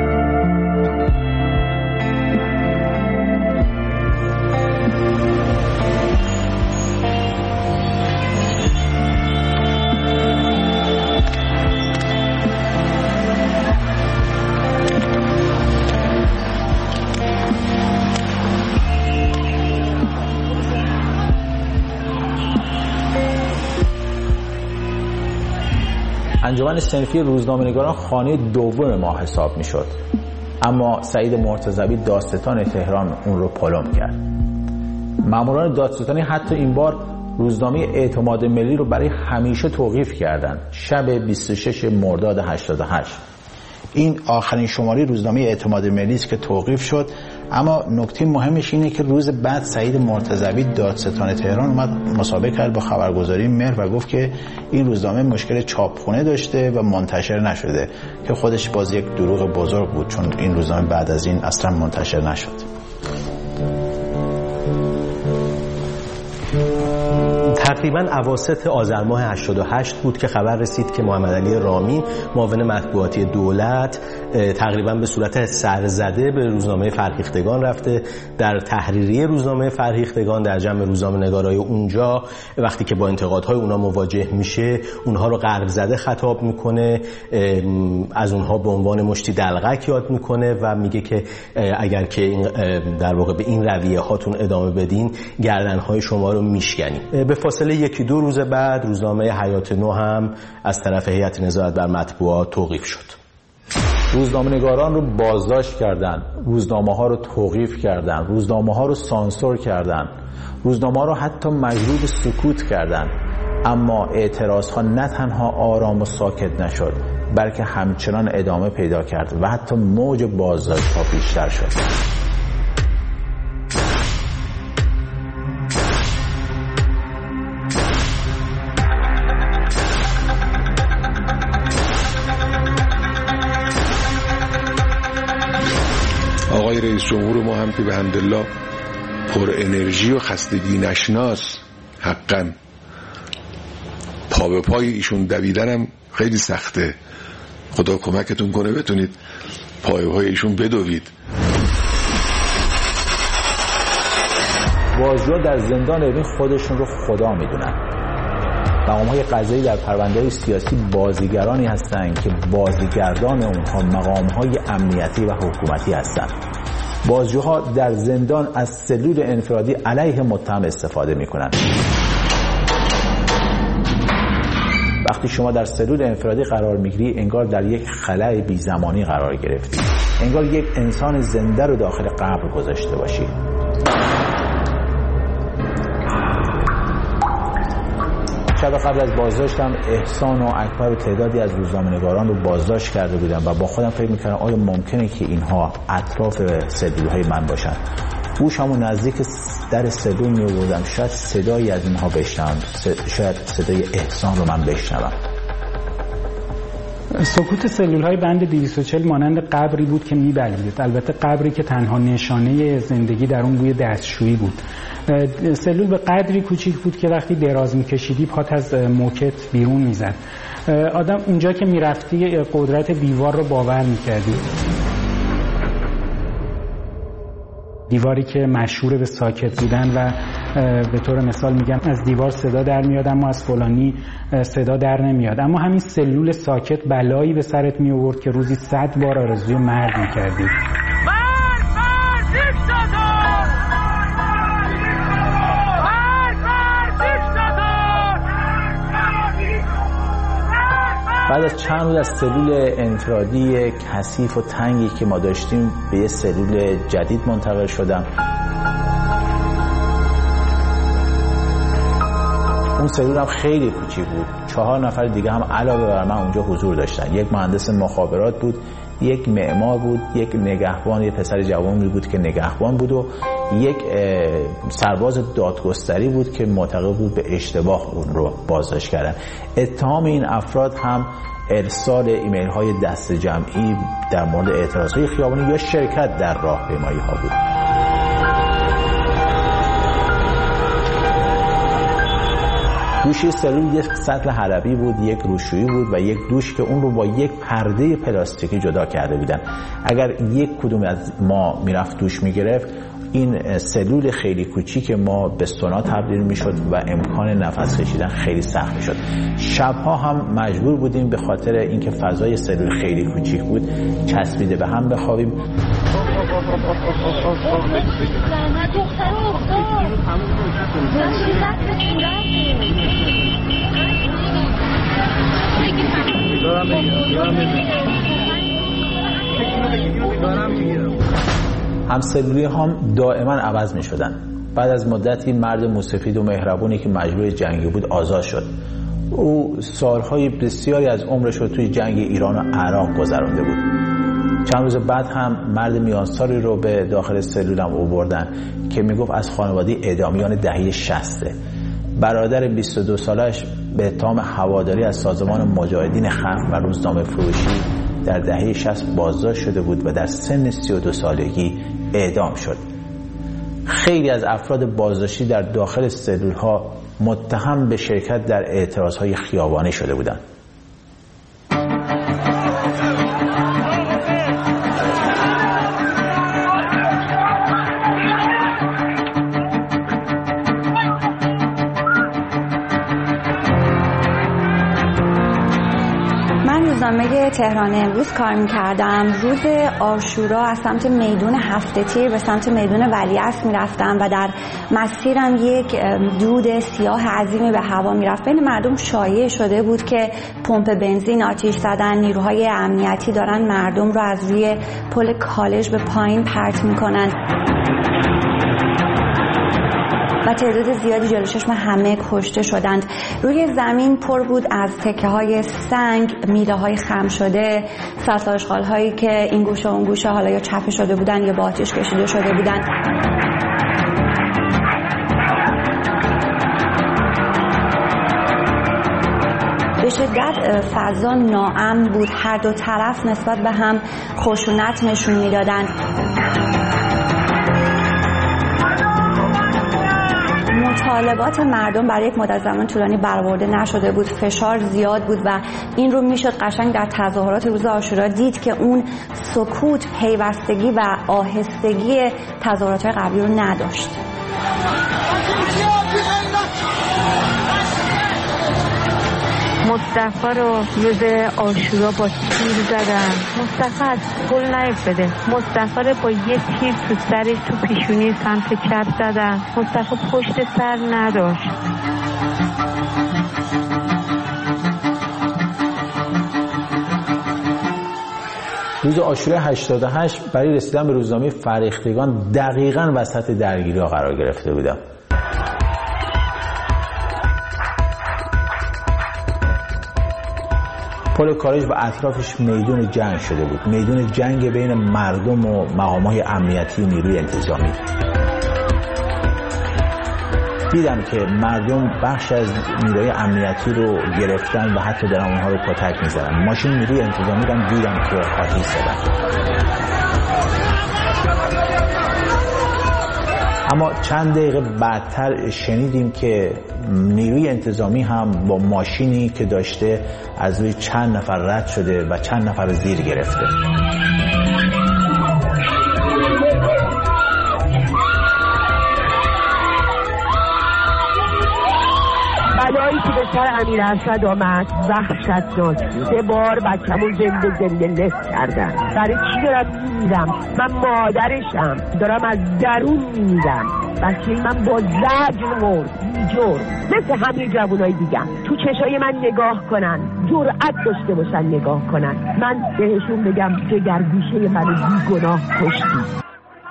انجمن صنفی روزنامه‌نگاران خانه دوم ما حساب می‌شد، اما سعید مرتضوی دادستان تهران اون رو پلم کرد. ماموران دادستانی حتی این بار روزنامه اعتماد ملی رو برای همیشه توقیف کردند. شب بیست و شش مرداد هشتاد و هشت این آخرین شماره روزنامه اعتماد ملی است که توقیف شد. اما نکته مهمش اینه که روز بعد سعید مرتضوی دادستان تهران اومد مسابقه کرد با خبرگزاری مهر و گفت که این روزنامه مشکل چاپخونه داشته و منتشر نشده، که خودش باز یک دروغ بزرگ بود چون این روزنامه بعد از این اصلا منتشر نشد. تقریباً اواسط آذر ماه هشتاد و هشت بود که خبر رسید که محمد علی رامین معاون مطبوعاتی دولت تقریباً به صورت سرزده به روزنامه فرهیختگان رفته. در تحریریه روزنامه فرهیختگان در جمع روزنامه‌نگارای اونجا وقتی که با انتقادهای اونا مواجه میشه اونها رو غرب زده خطاب میکنه، از اونها به عنوان مشتی دلغک یاد میکنه و میگه که اگر که در واقع به این رویه هاتون ادامه بدین گردنهای شما رو میشکنیم. به فاصله یکی دو روز بعد روزنامه حیات نو هم از طرف هیئت نظارت بر مطبوعات توقیف شد. روزنامه‌نگاران رو بازداشت کردن، روزنامه ها رو توقیف کردن، روزنامه ها رو سانسور کردن، روزنامه ها رو حتی مجبور به سکوت کردن. اما اعتراض ها نه تنها آرام و ساکت نشد، بلکه همچنان ادامه پیدا کرد و حتی موج بازداشت ها بیشتر شد. آقای رئیس جمهور ما هم که به حمدالله پر انرژی و خستگی نشناس، حقا پا به پای ایشون دویدنم خیلی سخته. خدا کمکتون کنه بتونید پای پای ایشون بدوید. بازجوها در زندان اوین خودشون رو خدا میدونن. مقام‌های قضایی در پرونده‌های سیاسی بازیگرانی هستند که بازیگردان اونها مقام‌های امنیتی و حکومتی هستند. بازجوها در زندان از سلول انفرادی علیه متهم استفاده میکنند. وقتی شما در سلول انفرادی قرار میگیری انگار در یک خلأ بی زمانی قرار گرفتی، انگار یک انسان زنده رو داخل قبر گذاشته باشی. شب قبل از بازداشتم احسان و اکبر و تعدادی از روزنامه‌نگاران رو بازداشت کرده بودم و با خودم فکر میکردم آیا ممکنه که اینها اطراف سلول‌های من باشن. گوشمو نزدیک در سلول می‌آوردم، شاید صدایی از اینها بشنوم، شاید صدای احسان رو من بشنوم. سکوت سلول‌های بند دویست و چهل مانند قبری بود که می‌بلعید. البته قبری که تنها نشانه زندگی در اون بوی دستشویی بود. سلول به قدری کوچیک بود که وقتی دراز می‌کشیدی پات از موکت بیرون می‌زد. آدم اونجا که می‌رفتی قدرت دیوار رو باور می‌کردی. دیواری که مشهور به ساکت بودن و به طور مثال میگم از دیوار صدا در میاد اما از فلانی صدا در نمیاد، اما همین سلول ساکت بلایی به سرت می آورد که روزی صد بار آرزوی مرگ میکردی. بعد از چند روز از سلول انفرادی کثیف و تنگی که ما داشتیم به یه سلول جدید منتقل شدم. اون سلول هم خیلی کوچیک بود. چهار نفر دیگه هم علاوه بر من اونجا حضور داشتن. یک مهندس مخابرات بود، یک معمار بود، یک نگهبان، یک پسر جوانی بود که نگهبان بود و یک سرباز دادگستری بود که معتقد بود به اشتباه اون رو بازداشت کردن. اتهام این افراد هم ارسال ایمیل های دست جمعی در مورد اعتراض های خیابانی یا شرکت در راهپیمایی ها بود. گوشه سلول یک سطل حلبی بود، یک روشویی بود و یک دوش که اون رو با یک پرده پلاستیکی جدا کرده بودن. اگر یک کدوم از ما میرفت دوش میگرفت، این سلول خیلی کوچیک ما به سونا تبدیل میشد و امکان نفس کشیدن خیلی سخت میشد. شبها هم مجبور بودیم به خاطر اینکه فضای سلول خیلی کوچیک بود چسبیده به هم بخوابیم. همسلولی هم دائما عوض می شدن. بعد از مدتی مرد موسفید و مهربونی که مجروح جنگی بود آزاد شد. او سالهای بسیاری از عمرش رو توی جنگ ایران و عراق گذرانده بود. چند روز بعد هم مرد میانسالی رو به داخل سلولم آوردن که میگفت از خانواده اعدامیان دهه شصت. برادر بیست و دو سالش به اتهام هواداری از سازمان مجاهدین خلق و روزنامه فروشی در دهه شصت بازداشت شده بود و در سن سی و دو سالگی اعدام شد. خیلی از افراد بازداشتی در داخل سلول‌ها متهم به شرکت در اعتراض‌های خیابانی شده بودند. روزنامه تهران امروز کار میکردم. روز عاشورا از سمت میدون هفته تیر به سمت میدون ولیعصر میرفتم و در مسیرم یک دود سیاه عظیمی به هوا میرفت. بین مردم شایع شده بود که پمپ بنزین آتش زدن، نیروهای امنیتی دارن مردم رو از روی پل کالج به پایین پرت میکنن و تعداد زیادی جلو چشم همه کشته شدند. روی زمین پر بود از تکه های سنگ، میله های خم شده، سطل آشغال هایی که این گوشه اون گوشه حالا یا چپه شده بودن یا با آتش کشیده شده بودن. به شدت فضا ناامن بود. هر دو طرف نسبت به هم خشونت نشون میدادند. مطالبات مردم برای یک مدت زمان طولانی برآورده نشده بود، فشار زیاد بود و این رو میشد قشنگ در تظاهرات روز عاشورا دید که اون سکوت، پیوستگی و آهستگی تظاهرات قبلی رو نداشت. مصطفی رو روز عاشورا با تیر زدن. مصطفی از گل نیفتاده. مصطفی رو با یه تیر تو سرش تو پیشونی سمت چپ زدن. مصطفی پشت سر نداشت. روز عاشورای هشتاد و هشت برای رسیدن به روزنامه فرهیختگان دقیقاً وسط درگیری‌ها قرار گرفته بودم. پل کارج و اطرافش میدون جنگ شده بود، میدون جنگ بین مردم و مقامات امنیتی و نیروی انتظامی. دیدم که مردم بخش از نیروی امنیتی رو گرفتن و حتی دارن اونها رو کتک میزنن. ماشین نیروی انتظامی رو دیدم که آتش زدن. اما چند دقیقه بعدتر شنیدیم که نیروی انتظامی هم با ماشینی که داشته از روی چند نفر رد شده و چند نفر رو زیر گرفته. بلایی که به سر امیر اسد آمد وحشتناک بود. سه بار بچه‌مو زنده زنده نصف کردن. برای چی دارم میمیرم؟ من مادرشم، دارم از درون میمیرم. بچه من با زجر مرد، بی‌جرم، مثل همه جوانای دیگم. تو چشای من نگاه کنن، جرأت داشته باشن نگاه کنن، من بهشون بگم جگرگوشه منو بی‌گناه کشتی.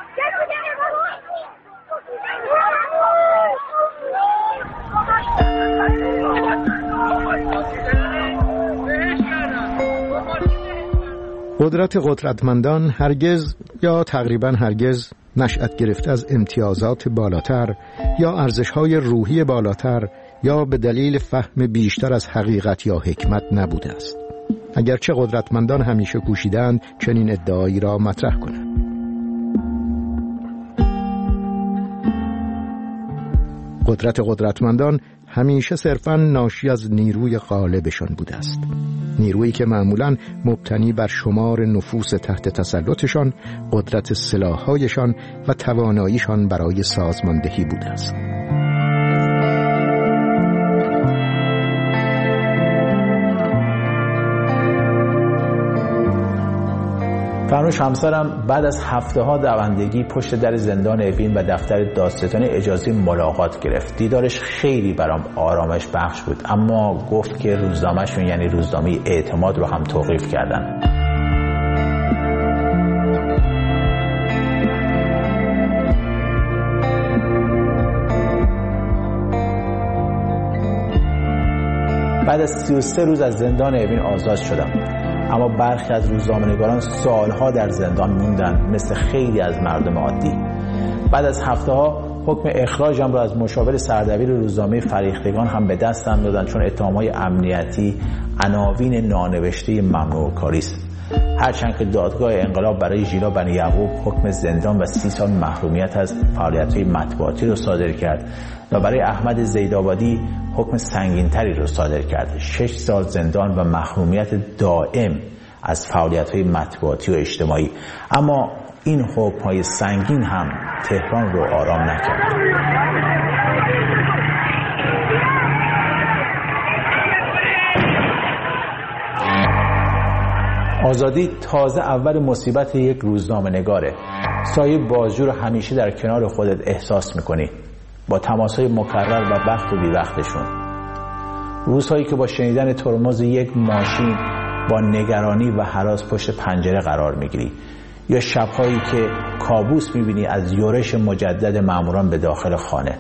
قدرت قدرتمندان هرگز یا تقریبا هرگز نشأت گرفته از امتیازات بالاتر یا ارزش‌های روحی بالاتر یا به دلیل فهم بیشتر از حقیقت یا حکمت نبوده است، اگرچه قدرتمندان همیشه کوشیدند چنین ادعایی را مطرح کنند. قدرت قدرتمندان همیشه صرفاً ناشی از نیروی غالبشان بوده است، نیرویی که معمولاً مبتنی بر شمار نفوس تحت تسلطشان، قدرت سلاح‌هایشان و تواناییشان برای سازماندهی بوده است. فرنوش همسرم بعد از هفته ها دوندگی پشت در زندان اوین و دفتر دادستانی اجازه ملاقات گرفت. دیدارش خیلی برام آرامش بخش بود، اما گفت که روزنامه‌شون یعنی روزنامه اعتماد رو هم توقیف کردن. بعد از سی و سه روز از زندان اوین آزاد شدم، اما برخی از روزنامه‌نگاران سالها در زندان موندن مثل خیلی از مردم عادی. بعد از هفته ها حکم اخراجم را از مشاور سردبیر روزنامه فرهیختگان هم به دستم دادن، چون اتهام‌های امنیتی عناوین نانوشته ممنوع کاری است. هرچند که دادگاه انقلاب برای ژیلا بنی یعقوب حکم زندان و سی سال محرومیت از فعالیت‌های مطبوعاتی را صادر کرد و برای احمد زیدآبادی حکم سنگین‌تری را صادر کرد، شش سال زندان و محرومیت دائم از فعالیت‌های مطبوعاتی و اجتماعی. اما این حکم‌های سنگین هم تهران رو آرام نکرد. آزادی تازه اول مصیبت یک روزنامه نگاره. سایه بازجو رو همیشه در کنار خودت احساس میکنی، با تماسهای مکرر و وقت و بی وقتشون. روزهایی که با شنیدن ترمز یک ماشین با نگرانی و هراس پشت پنجره قرار میگیری، یا شبهایی که کابوس میبینی از یورش مجدد ماموران به داخل خانه.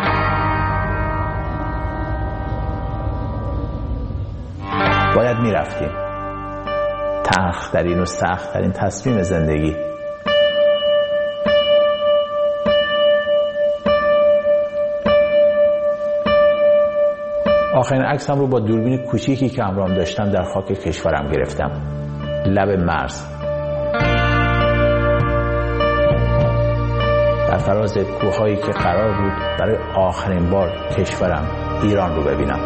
باید میرفتیم. تلخ‌ترین و سخت‌ترین تصمیم زندگی. آخرین عکسم رو با دوربین کوچیکی که همراهم داشتم در خاک کشورم گرفتم، لب مرز. در فراز کوههایی که قرار بود برای آخرین بار کشورم ایران رو ببینم.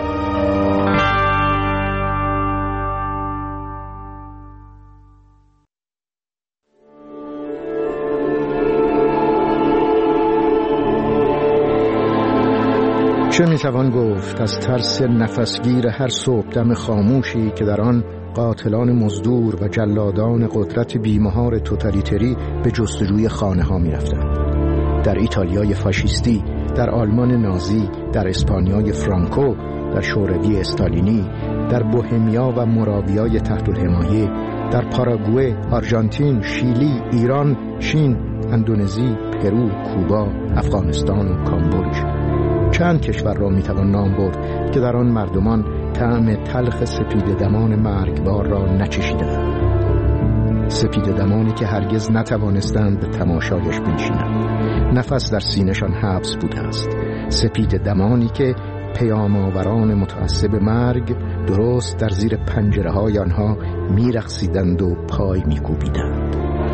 چه میتوان گفت از ترس نفسگیر هر صبحدم خاموشی که در آن قاتلان مزدور و جلادان قدرت بیمهار توتالیتری به جستجوی خانه ها می رفتند. در ایتالیای فاشیستی، در آلمان نازی، در اسپانیای فرانکو، در شوروی استالینی، در بوهمیا و موراویای تحت الحمایه، در پاراگوئه، آرژانتین، شیلی، ایران، چین، اندونزی، پرو، کوبا، افغانستان و کامبوج. چند کشور را میتوان نام برد که در آن مردمان طعم تلخ سپید دمان مرگبار را نچشیدند. سپید دمانی که هرگز نتوانستند به تماشایش بنشینند. نفس در سینه‌شان حبس بوده است. سپید دمانی که پیام آوران متعصب مرگ درست در زیر پنجره های آنها میرقصیدند و پای میکوبیدند.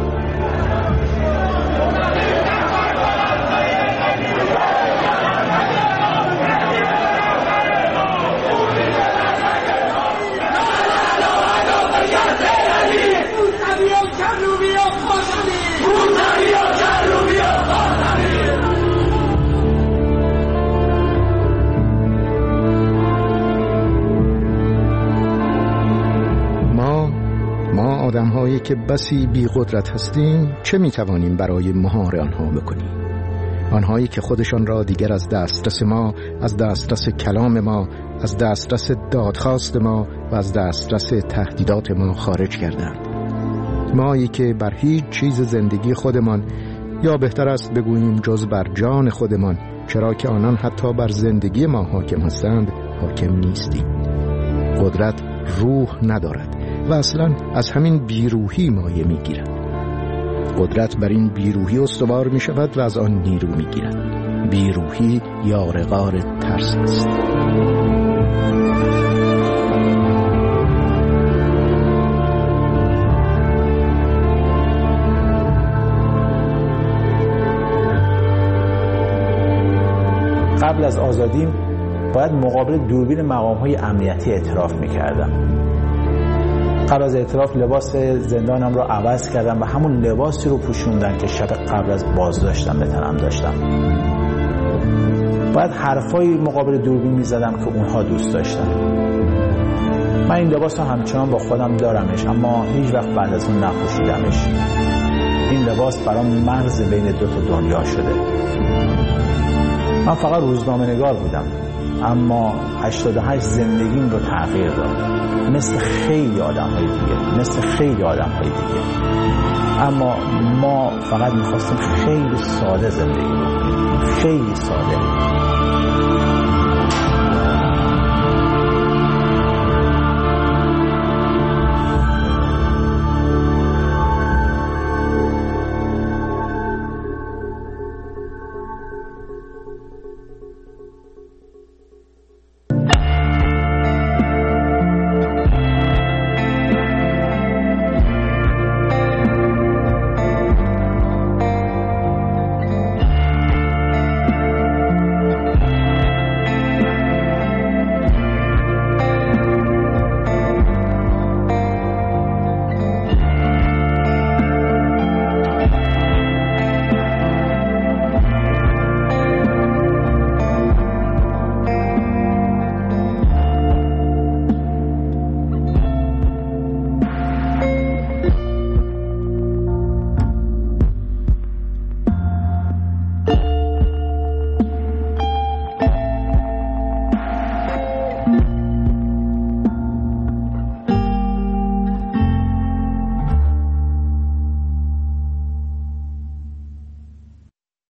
آدم‌هایی که بسی بی قدرت هستیم چه می‌توانیم برای مهار آنها بکنیم؟ آنهایی که خودشان را دیگر از دسترس ما، از دسترس کلام ما، از دسترس دادخواست ما و از دسترس تهدیدات ما خارج کردند. مایی که بر هیچ چیز زندگی خودمان، یا بهتر است بگوییم جز بر جان خودمان، چرا که آنان حتی بر زندگی ما حاکم هستند، حاکم نیستیم. قدرت روح ندارد و اصلا از همین بیروحی مایه می گیرد. قدرت بر این بیروحی استوار می شود و از آن نیرو می گیرد. بیروحی یارغار ترس است. قبل از آزادیم باید مقابل دوربین مقام‌های امنیتی اعتراف می‌کردم. قبل از اعتراف لباس زندانم رو عوض کردم و همون لباسی رو پوشوندن که شب قبل از بازداشتم به تنم داشتم. باید حرفایی مقابل دوربین می‌زدم که اونها دوست داشتن. من این لباس رو همچنان با خودم دارمش، اما هیچ وقت بعد از اون نپوشیدمش. این لباس برام مرز بین دو تا دنیا شده. من فقط روزنامه‌نگار بودم، اما هشتاد و هشت زندگیم رو تغییر داد، مثل خیلی آدم‌های دیگه، مثل خیلی آدم‌های دیگه. اما ما فقط می‌خواستیم خیلی ساده زندگی کنیم، خیلی ساده.